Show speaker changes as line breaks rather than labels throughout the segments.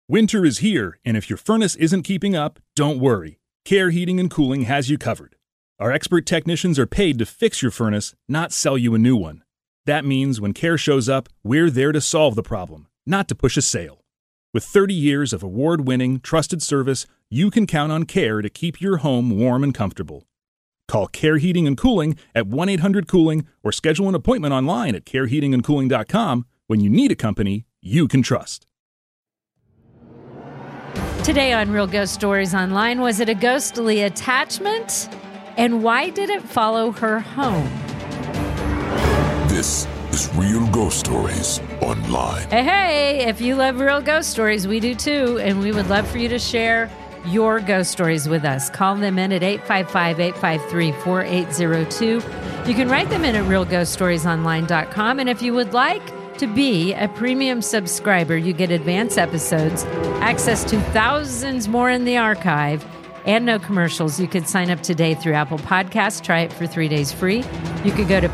Winter is here, and if your furnace isn't keeping up, don't worry. Care Heating and Cooling has you covered. Our expert technicians are paid to fix your furnace, not sell you a new one. That means when Care shows up, we're there to solve the problem, not to push a sale. With 30 years of award-winning, trusted service, you can count on Care to keep your home warm and comfortable. Call Care Heating and Cooling at 1-800-COOLING or schedule an appointment online at careheatingandcooling.com when you need a company you can trust.
Today on Real Ghost Stories Online, was it a ghostly attachment? And why did it follow her home?
This is Real Ghost Stories Online.
Hey, if you love real ghost stories, we do too. And we would love for you to share your ghost stories with us. Call them in at 855-853-4802. You can write them in at realghoststoriesonline.com. And if you would like to be a premium subscriber, you get advance episodes, access to thousands more in the archive, and no commercials. You could sign up today through Apple Podcasts. Try it for 3 days free. You could go to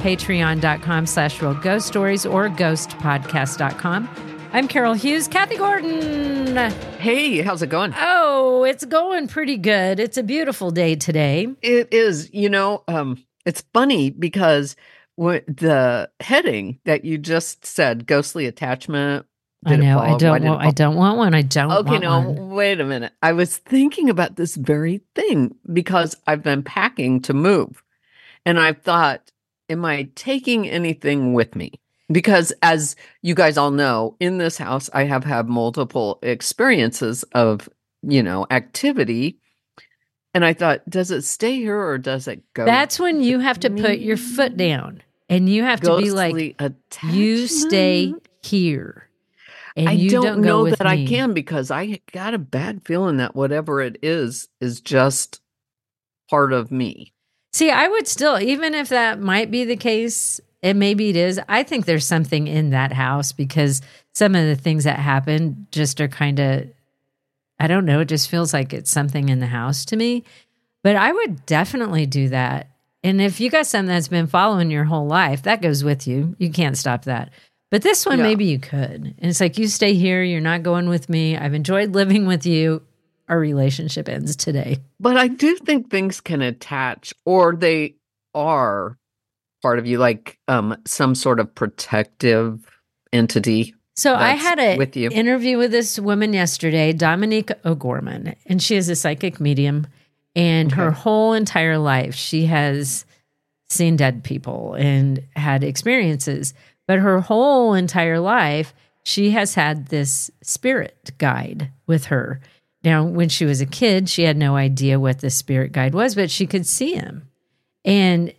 patreon.com/realghoststories or ghostpodcast.com. I'm Carol Hughes. Kathy Gordon.
Hey, how's it going?
Oh, it's going pretty good. It's a beautiful day today.
It is. It's funny because the heading that you just said, ghostly attachment.
I know. I don't want one.
Okay, wait a minute. I was thinking about this very thing because I've been packing to move. And I thought, am I taking anything with me? Because as you guys all know, in this house, I have had multiple experiences of, activity. And I thought, does it stay here or does it go?
That's when you have to put your foot down and you have to be like, you stay here. And
I don't know that
me.
I can because I got a bad feeling that whatever it is just part of me.
See, I would still, even if that might be the case, and maybe it is, I think there's something in that house because some of the things that happen just are kind of, I don't know, it just feels like it's something in the house to me. But I would definitely do that. And if you got something that's been following your whole life, that goes with you. You can't stop that. But this one, maybe you could. And it's like, you stay here. You're not going with me. I've enjoyed living with you. Our relationship ends today.
But I do think things can attach, or they are part of you, like some sort of protective entity.
So I had an interview with this woman yesterday, Dominique O'Gorman, and she is a psychic medium. And her whole entire life, she has seen dead people and had experiences. But her whole entire life, she has had this spirit guide with her. Now, when she was a kid, she had no idea what the spirit guide was, but she could see him. And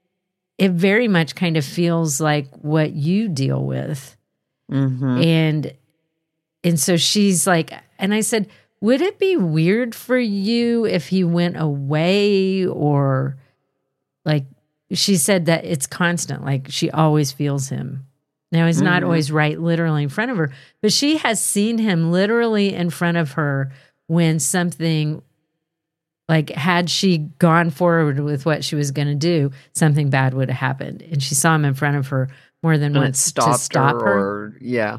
it very much kind of feels like what you deal with. Mm-hmm. And so she's like, and I said, would it be weird for you if he went away? Or like, she said that it's constant, like she always feels him. Now, he's not always right literally in front of her, but she has seen him literally in front of her when something, like had she gone forward with what she was going to do, something bad would have happened. And she saw him in front of her more than once to stop her.
Yeah.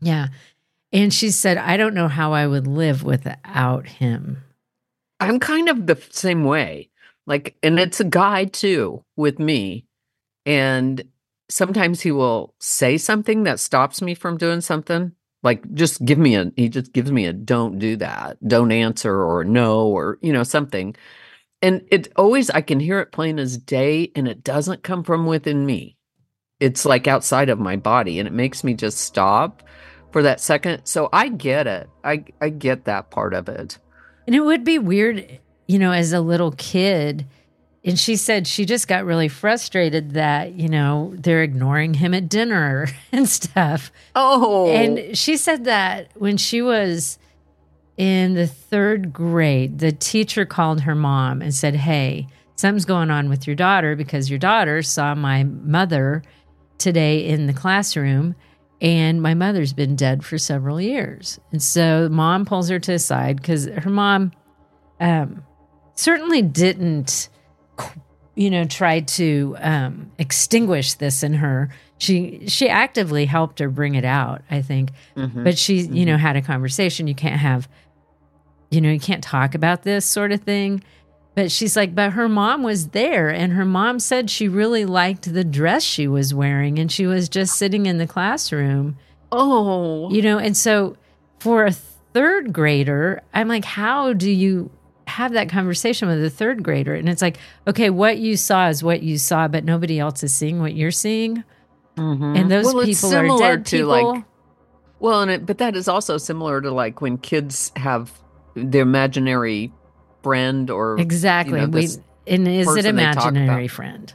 And she said, I don't know how I would live without him.
I'm kind of the same way. Like, and it's a guy too with me. And sometimes he will say something that stops me from doing something. Like, he just gives me a don't do that, don't answer, or no, or, something. And it always, I can hear it plain as day, and it doesn't come from within me. It's like outside of my body, and it makes me just stop for that second. So I get it. I get that part of it.
And it would be weird, as a little kid. And she said she just got really frustrated that, they're ignoring him at dinner and stuff.
Oh.
And she said that when she was in the 3rd grade, the teacher called her mom and said, hey, something's going on with your daughter because your daughter saw my mother today in the classroom. And my mother's been dead for several years. And so mom pulls her to the side because her mom certainly didn't tried to extinguish this in her. She actively helped her bring it out, I think. Mm-hmm. But she, had a conversation. You can't have, you can't talk about this sort of thing. But she's like, but her mom was there, and her mom said she really liked the dress she was wearing, and she was just sitting in the classroom.
Oh.
And so for a third grader, I'm like, how do you have that conversation with a third grader? And it's like, okay, what you saw is what you saw, but nobody else is seeing what you're seeing. Mm-hmm. And those people are dead people.
But that is also similar to like when kids have their imaginary friend or
exactly. And is it imaginary friend?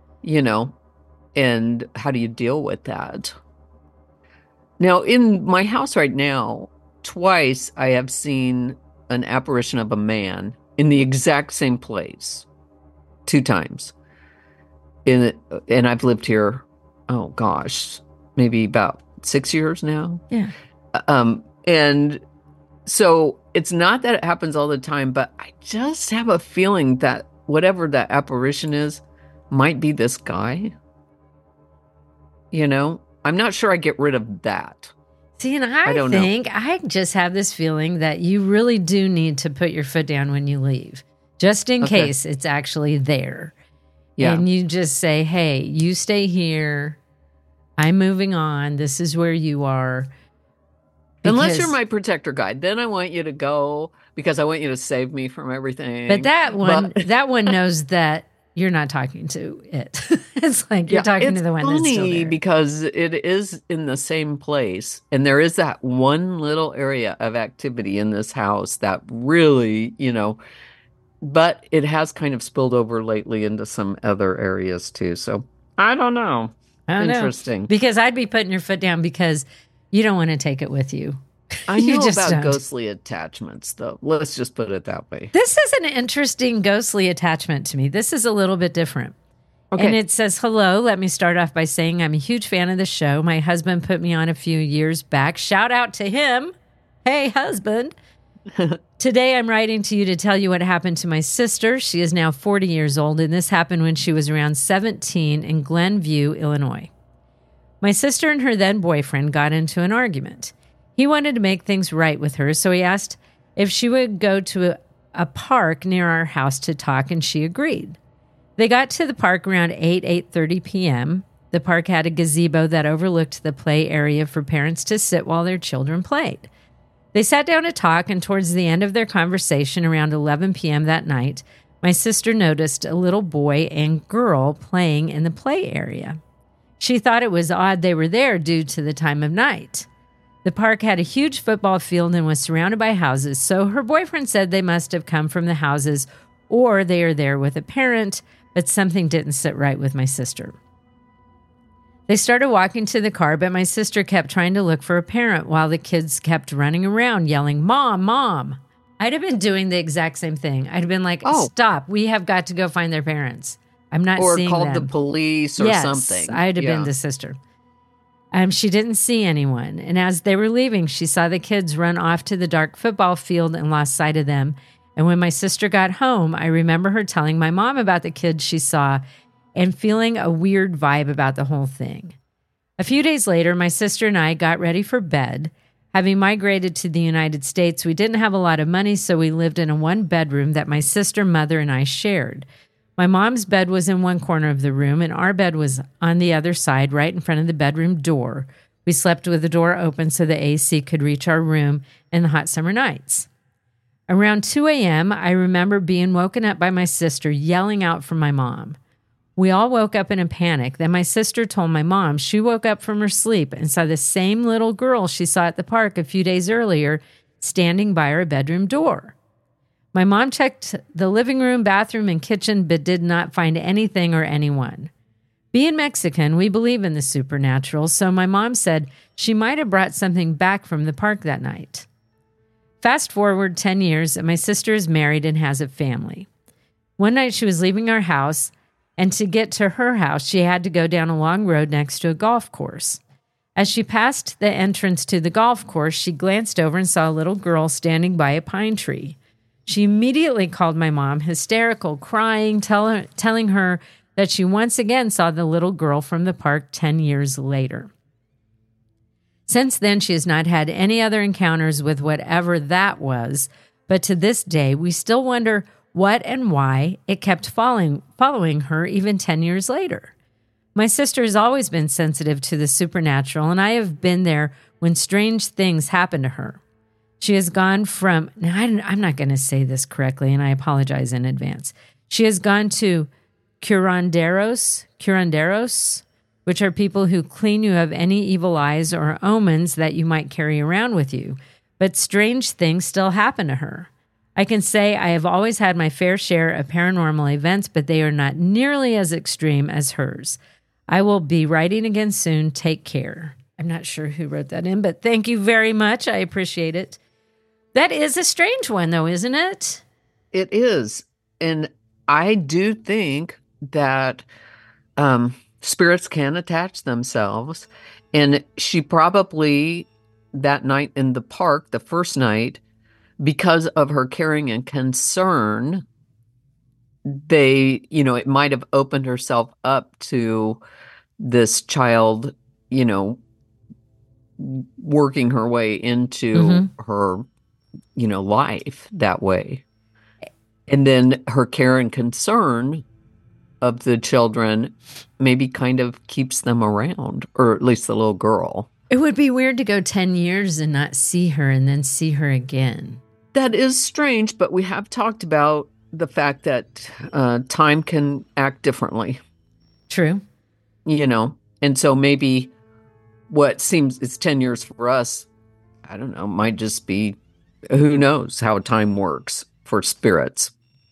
And how do you deal with that? Now, in my house right now, twice I have seen an apparition of a man in the exact same place 2 times. And I've lived here, oh gosh, maybe about 6 years now.
Yeah.
And so it's not that it happens all the time, but I just have a feeling that whatever that apparition is might be this guy. I'm not sure I get rid of that.
See, and I just have this feeling that you really do need to put your foot down when you leave, just in case it's actually there. Yeah. And you just say, hey, you stay here. I'm moving on. This is where you are.
Unless you're my protector guide, then I want you to go because I want you to save me from everything.
But that one knows that you're not talking to it. It's like you're talking to the one that's still there. It's funny
because it is in the same place, and there is that one little area of activity in this house that really, but it has kind of spilled over lately into some other areas too. So I don't know. Interesting.
Because I'd be putting your foot down because you don't want to take it with you.
I know about ghostly attachments, though. Let's just put it that way.
This is an interesting ghostly attachment to me. This is a little bit different. Okay. And it says, hello, let me start off by saying I'm a huge fan of the show. My husband put me on a few years back. Shout out to him. Hey, husband. Today I'm writing to you to tell you what happened to my sister. She is now 40 years old, and this happened when she was around 17 in Glenview, Illinois. My sister and her then boyfriend got into an argument. He wanted to make things right with her, so he asked if she would go to a park near our house to talk, and she agreed. They got to the park around 8:30 p.m. The park had a gazebo that overlooked the play area for parents to sit while their children played. They sat down to talk, and towards the end of their conversation, around 11 p.m. that night, my sister noticed a little boy and girl playing in the play area. She thought it was odd they were there due to the time of night. The park had a huge football field and was surrounded by houses, so her boyfriend said they must have come from the houses or they are there with a parent, but something didn't sit right with my sister. They started walking to the car, but my sister kept trying to look for a parent while the kids kept running around yelling, Mom, Mom. I'd have been doing the exact same thing. I'd have been like, stop, we have got to go find their parents. I'm not seeing them.
Or called the police or something.
I'd have been the sister. She didn't see anyone, and as they were leaving, she saw the kids run off to the dark football field and lost sight of them. And when my sister got home, I remember her telling my mom about the kids she saw and feeling a weird vibe about the whole thing. A few days later, my sister and I got ready for bed. Having migrated to the United States, we didn't have a lot of money, so we lived in a one-bedroom that my sister, mother, and I shared. My mom's bed was in one corner of the room, and our bed was on the other side, right in front of the bedroom door. We slept with the door open so the AC could reach our room in the hot summer nights. Around 2 a.m., I remember being woken up by my sister yelling out for my mom. We all woke up in a panic. Then my sister told my mom she woke up from her sleep and saw the same little girl she saw at the park a few days earlier standing by her bedroom door. My mom checked the living room, bathroom, and kitchen, but did not find anything or anyone. Being Mexican, we believe in the supernatural, so my mom said she might have brought something back from the park that night. Fast forward 10 years, and my sister is married and has a family. One night she was leaving our house, and to get to her house, she had to go down a long road next to a golf course. As she passed the entrance to the golf course, she glanced over and saw a little girl standing by a pine tree. She immediately called my mom, hysterical, crying, telling her that she once again saw the little girl from the park 10 years later. Since then, she has not had any other encounters with whatever that was, but to this day, we still wonder what and why it kept following her even 10 years later. My sister has always been sensitive to the supernatural, and I have been there when strange things happen to her. She has gone from, now I'm not going to say this correctly, and I apologize in advance. She has gone to curanderos, which are people who clean you of any evil eyes or omens that you might carry around with you. But strange things still happen to her. I can say I have always had my fair share of paranormal events, but they are not nearly as extreme as hers. I will be writing again soon. Take care. I'm not sure who wrote that in, but thank you very much. I appreciate it. That is a strange one, though, isn't it?
It is. And I do think that spirits can attach themselves. And she probably, that night in the park, the first night, because of her caring and concern, it might have opened herself up to this child, working her way into her, life that way. And then her care and concern of the children maybe kind of keeps them around, or at least the little girl.
It would be weird to go 10 years and not see her and then see her again.
That is strange, but we have talked about the fact that time can act differently.
True.
And so maybe what seems it's 10 years for us, I don't know, might just be, who knows how time works for spirits.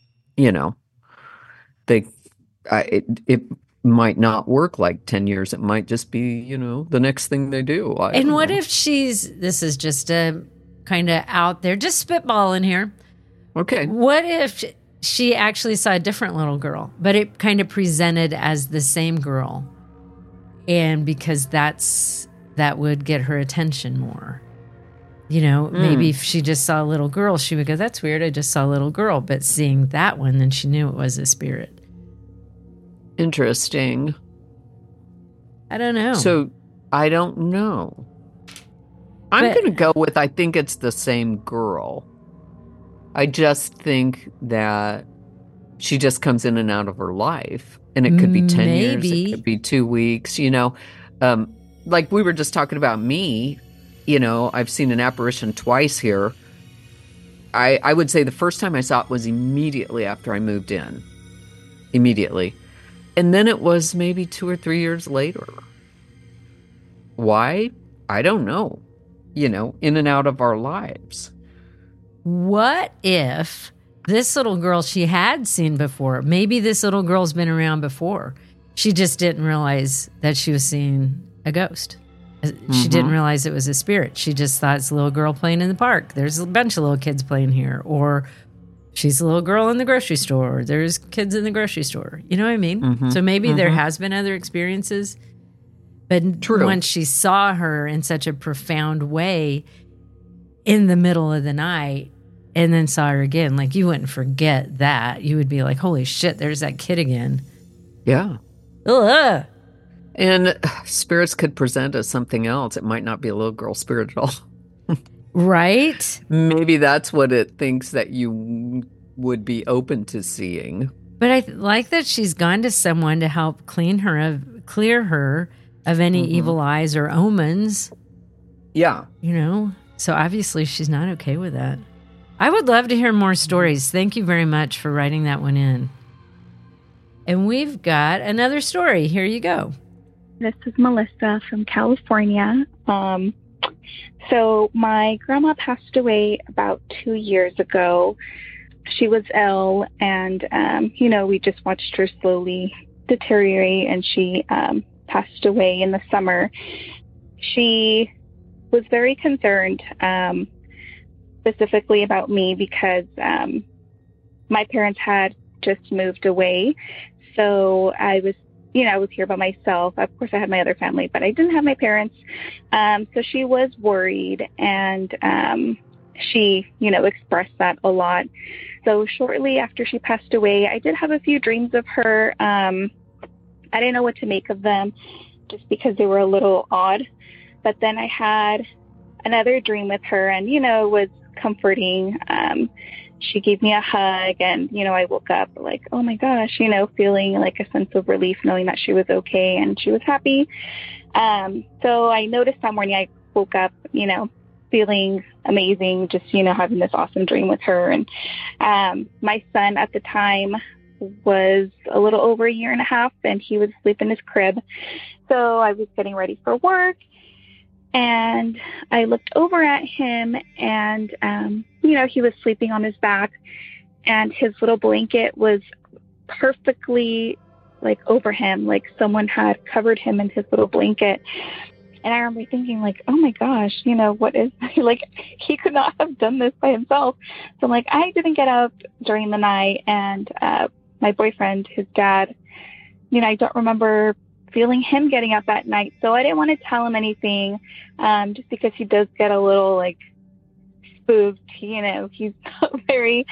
It might not work like 10 years. It might just be, the next thing they do.
And what if this is just a kind of out there, just spitballing here.
Okay.
What if she actually saw a different little girl, but it kind of presented as the same girl? And because that would get her attention more. Maybe if she just saw a little girl, she would go, that's weird. I just saw a little girl. But seeing that one, then she knew it was a spirit.
Interesting.
I don't know.
So I don't know. I'm going to go with, I think it's the same girl. I just think that she just comes in and out of her life. And it could be 10 years. It could be 2 weeks, like we were just talking about me, I've seen an apparition twice here. I would say the first time I saw it was immediately after I moved in. Immediately. And then it was maybe 2 or 3 years later. Why? I don't know. In and out of our lives.
What if this little girl she had seen before, maybe this little girl's been around before. She just didn't realize that she was seeing a ghost. She didn't realize it was a spirit. She just thought it's a little girl playing in the park. There's a bunch of little kids playing here. Or she's a little girl in the grocery store. There's kids in the grocery store. You know what I mean? So maybe there has been other experiences. But once she saw her in such a profound way in the middle of the night and then saw her again, like you wouldn't forget that. You would be like, holy shit, there's that kid again.
Yeah.
Ugh.
And spirits could present as something else. It might not be a little girl spirit at all.
Right?
Maybe that's what it thinks that you would be open to seeing.
But I like that she's gone to someone to help clear her of any evil eyes or omens.
Yeah.
So obviously she's not okay with that. I would love to hear more stories. Thank you very much for writing that one in. And we've got another story. Here you go.
This is Melissa from California. So my grandma passed away about 2 years ago. She was ill, and, we just watched her slowly deteriorate, and she passed away in the summer. She was very concerned, specifically about me, because my parents had just moved away. So I was here by myself. Of course, I had my other family, but I didn't have my parents. So she was worried, and she, expressed that a lot. So shortly after she passed away, I did have a few dreams of her. I didn't know what to make of them just because they were a little odd. But then I had another dream with her, and, it was comforting. She gave me a hug, and, I woke up like, oh my gosh, feeling like a sense of relief, knowing that she was okay and she was happy. So I noticed that morning I woke up, feeling amazing, just, having this awesome dream with her. And my son at the time was a little over a year and a half, and he was asleep in his crib. So I was getting ready for work, and I looked over at him, and, he was sleeping on his back, and his little blanket was perfectly like over him, like someone had covered him in his little blanket. And I remember thinking like, oh my gosh, what is, like, he could not have done this by himself. So I'm like, I didn't get up during the night, and my boyfriend, his dad, I don't remember feeling him getting up that night. So I didn't want to tell him anything, just because he does get a little like spooked. He's not very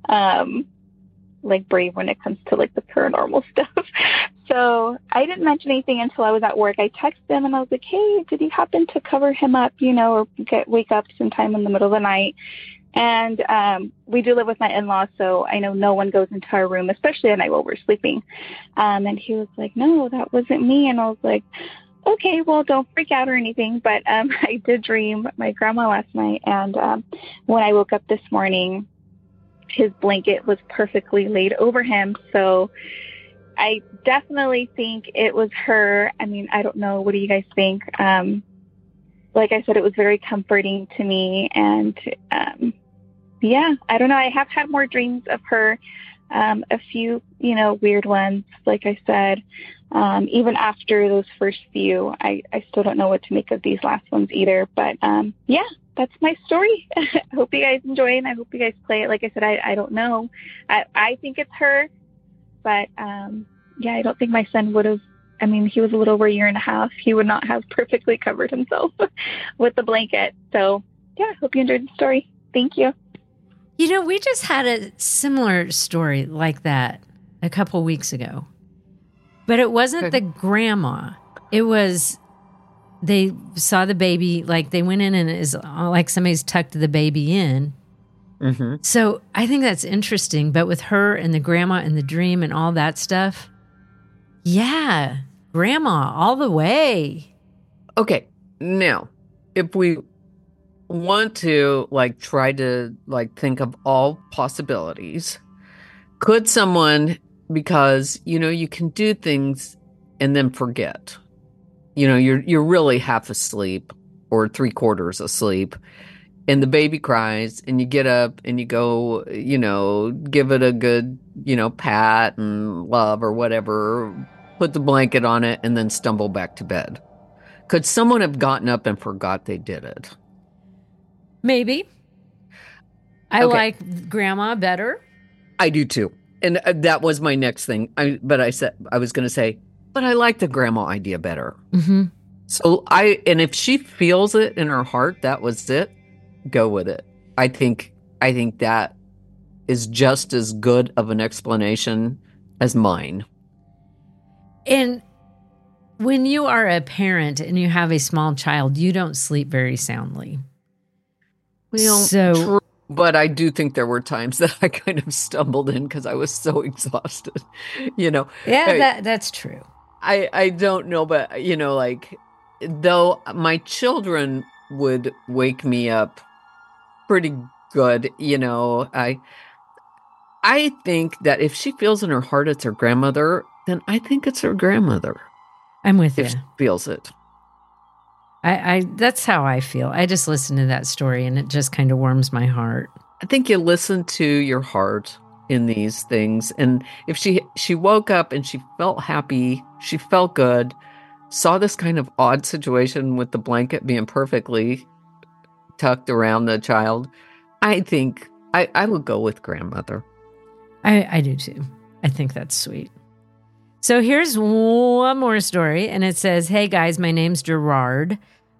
like brave when it comes to like the paranormal stuff. So I didn't mention anything until I was at work. I texted him and I was like, hey, did you happen to cover him up, or wake up sometime in the middle of the night? And we do live with my in-laws, so I know no one goes into our room, especially at night while we're sleeping. And he was like, no, that wasn't me. And I was like, okay, well, don't freak out or anything. But I did dream my grandma last night. And when I woke up this morning, his blanket was perfectly laid over him. So I definitely think it was her. I mean, I don't know. What do you guys think? Like I said, it was very comforting to me. And yeah, I don't know. I have had more dreams of her, a few, weird ones. Like I said, even after those first few, I still don't know what to make of these last ones either. But yeah, that's my story. I hope you guys enjoy it, and I hope you guys play it. Like I said, I don't know. I think it's her, but yeah, I don't think my son would have. I mean, he was a little over a year and a half. He would not have perfectly covered himself with the blanket. So yeah, I hope you enjoyed the story. Thank you.
We just had a similar story like that a couple weeks ago, but it wasn't the grandma. It was, they saw the baby, like they went in and it is like somebody's tucked the baby in. Mm-hmm. So I think that's interesting. But with her and the grandma and the dream and all that stuff, yeah, grandma all the way.
Okay, now, if we want to try to think of all possibilities, could someone, because you can do things and then forget, you're really half asleep or 3/4 asleep, and the baby cries, and you get up and you go, give it a good, pat and love or whatever, put the blanket on it, and then stumble back to bed. Could someone have gotten up and forgot they did it?
Maybe. I like grandma better.
I do too. And that was my next thing. I was going to say, but I like the grandma idea better. Mm-hmm. So and if she feels it in her heart, that was it, go with it. I think that is just as good of an explanation as mine.
And when you are a parent and you have a small child, you don't sleep very soundly.
True, but I do think there were times that I kind of stumbled in because I was so exhausted,
Yeah, that's true.
I don't know, but, though my children would wake me up pretty good, I think that if she feels in her heart it's her grandmother, then I think it's her grandmother.
I'm with you.
If she feels it.
I that's how I feel. I just listen to that story and it just kind of warms my heart.
I think you listen to your heart in these things. And if she woke up and she felt happy, she felt good, saw this kind of odd situation with the blanket being perfectly tucked around the child, I think I would go with grandmother.
I do too. I think that's sweet. So here's one more story, and it says, hey guys, my name's Gerard.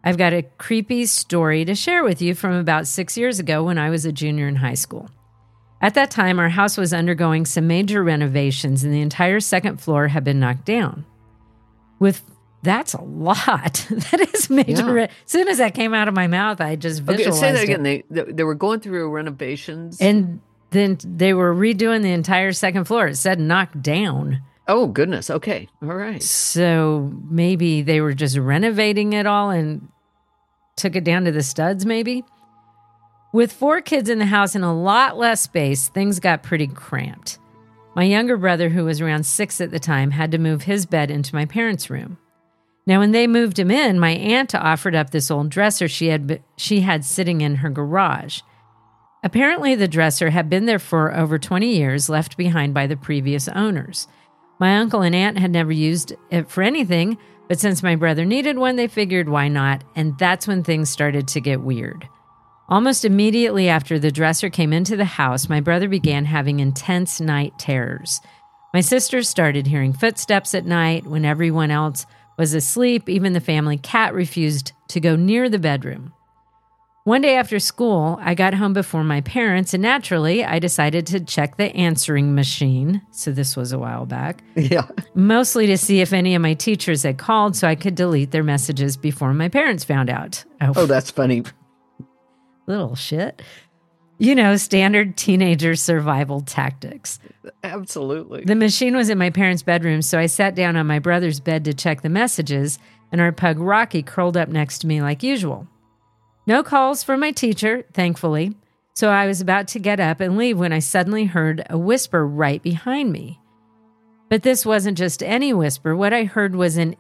I've got a creepy story to share with you from about 6 years ago when I was a junior in high school. At that time, our house was undergoing some major renovations and the entire second floor had been knocked down. That's a lot. That is major. As soon as that came out of my mouth, I just visualized
say that again. They were going through renovations.
And then they were redoing the entire second floor. It said knocked down.
Oh, goodness. Okay. All right.
So maybe they were just renovating it all and took it down to the studs, maybe. With 4 kids in the house and a lot less space, things got pretty cramped. My younger brother, who was around 6 at the time, had to move his bed into my parents' room. Now, when they moved him in, my aunt offered up this old dresser she had sitting in her garage. Apparently, the dresser had been there for over 20 years, left behind by the previous owners. My uncle and aunt had never used it for anything, but since my brother needed one, they figured why not, and that's when things started to get weird. Almost immediately after the dresser came into the house, my brother began having intense night terrors. My sisters started hearing footsteps at night when everyone else was asleep. Even the family cat refused to go near the bedroom. One day after school, I got home before my parents, and naturally, I decided to check the answering machine. So this was a while back.
Yeah.
Mostly to see if any of my teachers had called so I could delete their messages before my parents found out.
Oh, that's funny.
Little shit. Standard teenager survival tactics.
Absolutely.
The machine was in my parents' bedroom, so I sat down on my brother's bed to check the messages, and our pug Rocky curled up next to me like usual. No calls from my teacher, thankfully, so I was about to get up and leave when I suddenly heard a whisper right behind me. But this wasn't just any whisper. What I heard wasn't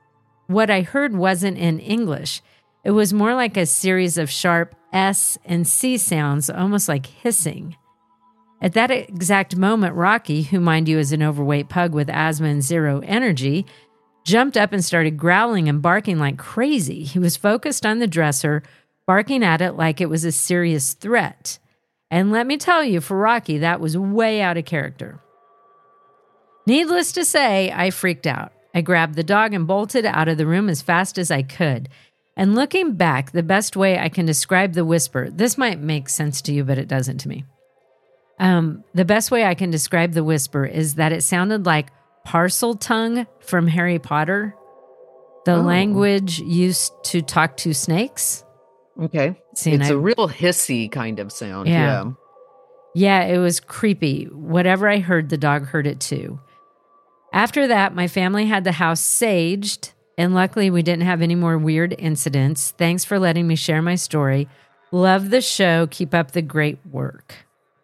in English. It was more like a series of sharp S and C sounds, almost like hissing. At that exact moment, Rocky, who mind you is an overweight pug with asthma and zero energy, jumped up and started growling and barking like crazy. He was focused on the dresser, barking at it like it was a serious threat. And let me tell you, for Rocky, that was way out of character. Needless to say, I freaked out. I grabbed the dog and bolted out of the room as fast as I could. And looking back, the best way I can describe the whisper, this might make sense to you, but it doesn't to me. The best way I can describe the whisper is that it sounded like parcel tongue from Harry Potter, the language used to talk to snakes.
Okay. It's a real hissy kind of sound.
Yeah, it was creepy. Whatever I heard, the dog heard it too. After that, my family had the house saged, and luckily we didn't have any more weird incidents. Thanks for letting me share my story. Love the show. Keep up the great work.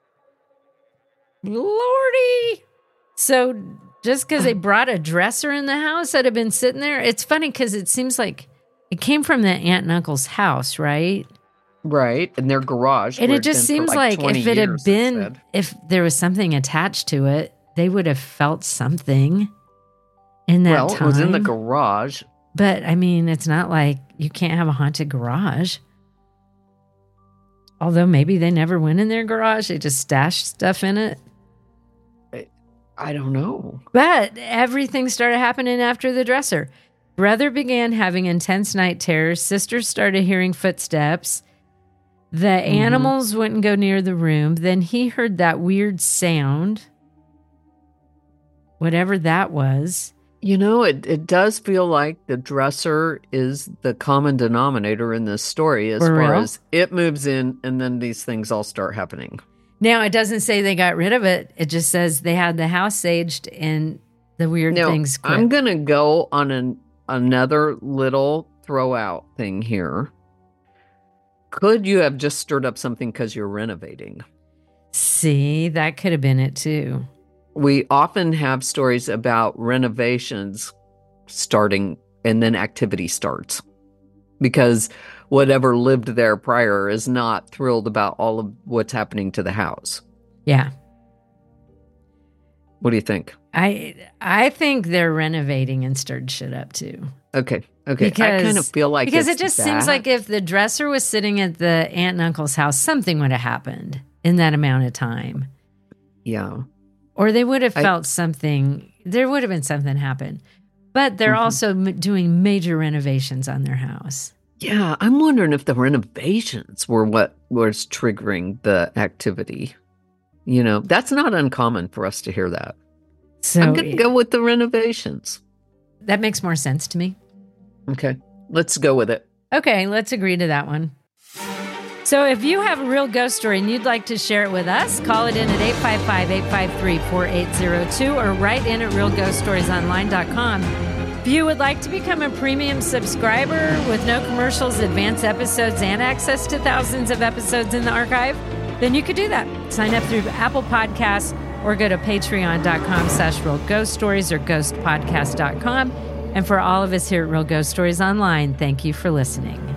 Lordy. So just because they brought a dresser in the house that had been sitting there, it's funny because it seems like it came from the aunt and uncle's house, right?
Right, in their garage.
And it just seems like if it had been, if there was something attached to it, they would have felt something in that time.
Well, it was in the garage.
But, I mean, it's not like you can't have a haunted garage. Although maybe they never went in their garage. They just stashed stuff in it.
I don't know.
But everything started happening after the dresser. Brother began having intense night terrors. Sisters started hearing footsteps. The animals wouldn't go near the room. Then he heard that weird sound. Whatever that was.
It does feel like the dresser is the common denominator in this story as far as it moves in and then these things all start happening.
Now, it doesn't say they got rid of it. It just says they had the house saged and the weird things quit.
I'm going to go on another little throw out thing here. Could you have just stirred up something because you're renovating?
See, that could have been it too.
We often have stories about renovations starting and then activity starts because whatever lived there prior is not thrilled about all of what's happening to the house.
Yeah.
What do you think?
I think they're renovating and stirred shit up too.
Okay. Because, I kind of feel like
because it just seems like if the dresser was sitting at the aunt and uncle's house, something would have happened in that amount of time.
Yeah.
Or they would have felt something. There would have been something happen. But they're also doing major renovations on their house.
Yeah, I'm wondering if the renovations were what was triggering the activity. You know, that's not uncommon for us to hear that. So I'm going to go with the renovations.
That makes more sense to me.
Okay, let's go with it.
Okay, let's agree to that one. So if you have a real ghost story and you'd like to share it with us, call it in at 855-853-4802 or write in at realghoststoriesonline.com. If you would like to become a premium subscriber with no commercials, advanced episodes, and access to thousands of episodes in the archive, then you could do that. Sign up through Apple Podcasts or go to patreon.com/realghoststories or ghostpodcast.com. And for all of us here at Real Ghost Stories Online, thank you for listening.